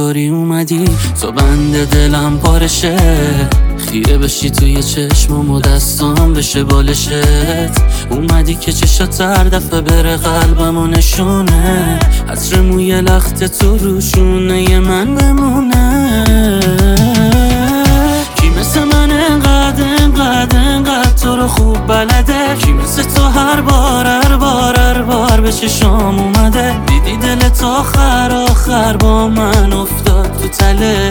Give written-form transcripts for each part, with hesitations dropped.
اینطوری اومدی تو بند دلم پارشه، خیره بشی توی چشمم و دستام بشه بالشت. اومدی که چشات هر دفعه بره قلبم و نشونه، عطر موی لخت تو روشونه من بمونه. کی مثل من انقدر تو رو خوب بلده؟ کی مثل تو هر بار به چشام اومده؟ دیدی دلت آخر با من افتاد تو تله.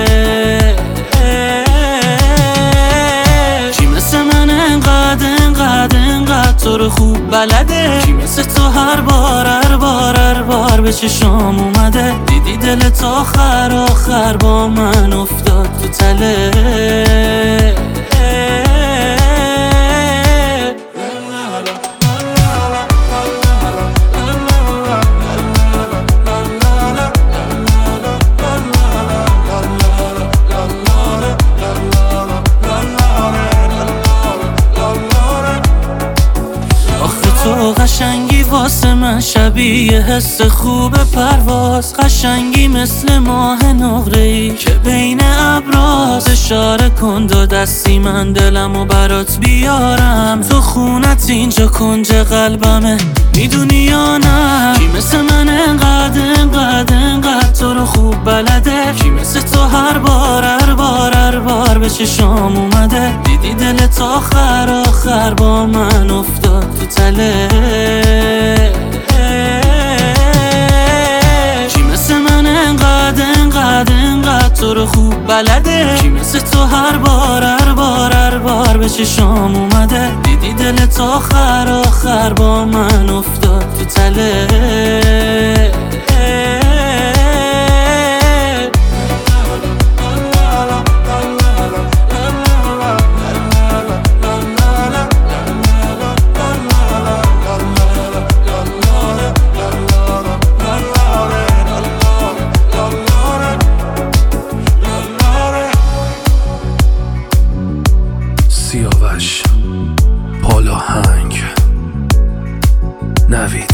کی مثل من انقدر تو رو خوب بلده؟ کی مثل تو هر بار به چشام اومده؟ دیدی دلت آخر با من افتاد تو تله. تو قشنگی واسه من شبیه حس خوب پرواز، قشنگی مثل ماه نقره‌ای که بین ابراز. اشاره کن دو دستی من دلمو برات بیارم، تو خونت اینجا کنج قلبمه میدونی یا نه؟ کی مثل من انقدر تو رو خوب بلده؟ کی مثل تو هر بار به چشام اومده؟ دیدی دلت آخر با من افتاد تو تله. کی مثل من انقدر تو رو خوب بلده؟ کی مثل تو هر بار به چشام اومده؟ دیدی دلت آخر با من افتاد تو تله. سیاوش پالاهنگ نوید